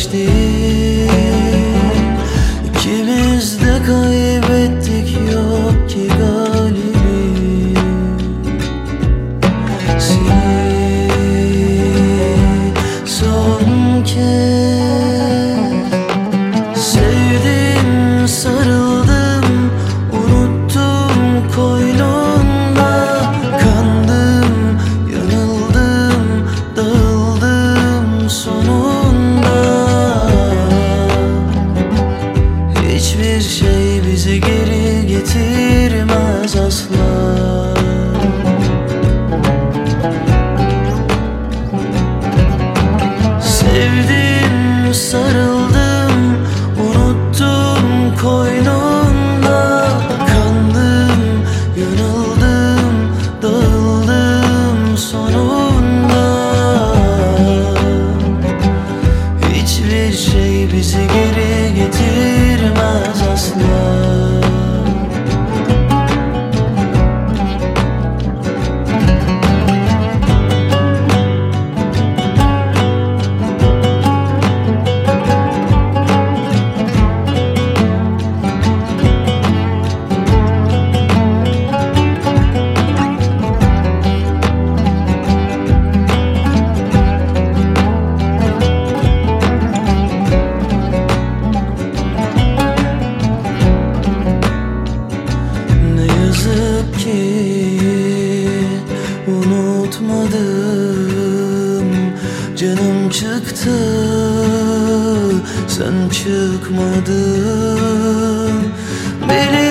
geçti. İkimiz de kaybettik, yok ki galibi. Seni son kez sevdim, sarıldım, unuttum koynunda. Kandım, yanıldım, dağıldım sonunda. Hiçbir şey bizi geri getirmez asla. Sevdim, sarıldım, unuttum koynunda. Kandım, yanıldım, dağıldım sonunda. Hiçbir şey bizi geri getirmez asla. Unutmadım, canım çıktı, sen çıkmadın. Beni